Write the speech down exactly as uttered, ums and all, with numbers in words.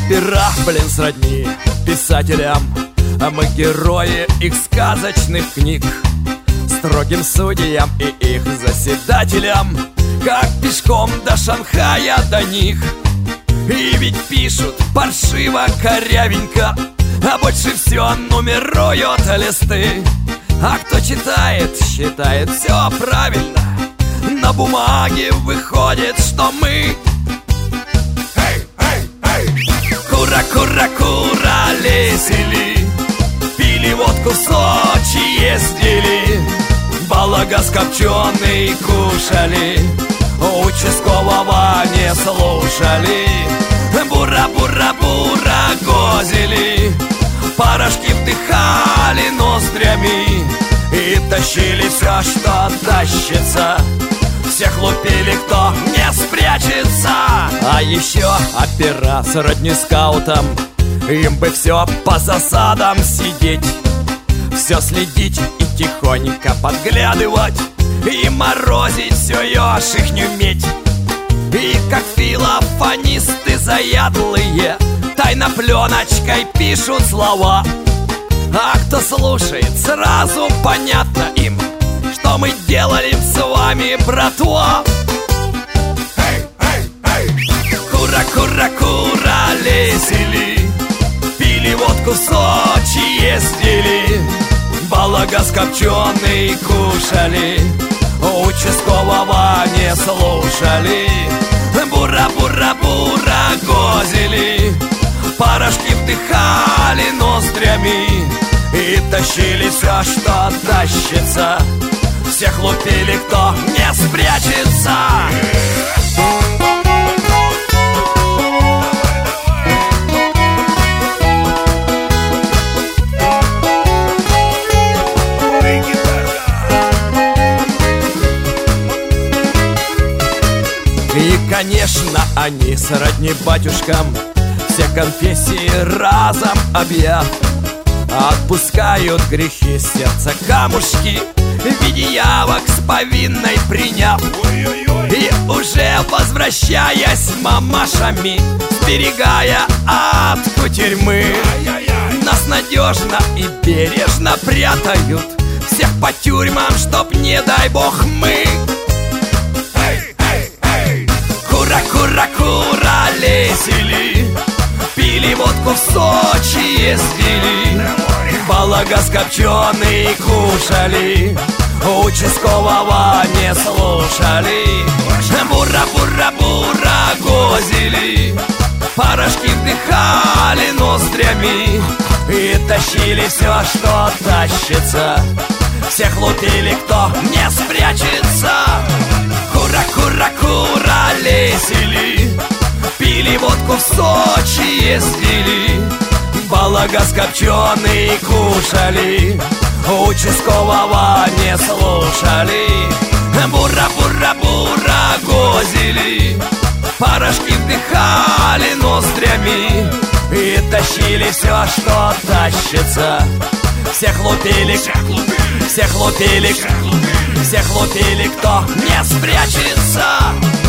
опера, блин, сродни писателям, а мы герои их сказочных книг. Строгим судьям и их заседателям, как пешком до Шанхая до них. И ведь пишут паршиво, корявенько, а больше все нумеруют листы. А кто читает, считает все правильно. На бумаге выходит, что мы Кура, кура, куролесили, пили водку в Сочи, ездили, балагас копченый кушали, участкового не слушали. Бура-бура-бура гозили, порошки вдыхали ноздрями и тащили все, что тащится. Всех лупили, кто не спрячется. А еще опера сродни скаутам, им бы все по засадам сидеть, все следить и тихонько подглядывать, и морозить всю ешь ихнюю медь. И как филофонисты заядлые тайно пленочкой пишут слова. А кто слушает, сразу понятно им, что мы делали с вами, братва. Кура, кура, куролесили, пили водку в Сочи, ездили, балагас копченый кушали, участкового не слушали. Бура-бура-бура гозили, порошки вдыхали ноздрями и тащили все, что тащится. Всех лупили, кто не спрячется. И, конечно, они сродни батюшкам, все конфессии разом объяв, отпускают грехи сердца камушки, в виде явок с повинной приняв. И уже возвращаясь мамашами, сберегая от кутерьмы, нас надежно и бережно прятают всех по тюрьмам, чтоб, не дай бог, мы Кура, кура, куролесили, пили водку в Сочи, ездили, балагас копченый кушали, участкового не слушали. Бура-бура-бура гозили, порошки вдыхали ноздрями и тащили все, что тащится. Всех лупили, кто не спрячется. Кура, кура, куролесили, пили водку в Сочи, ездили, балагас копченый кушали, участкового не слушали. Бура-бура-бура гозили, порошки вдыхали ноздрями и тащили все, что тащится. Всех лупили, всех лупили, всех лупили, кто не спрячется.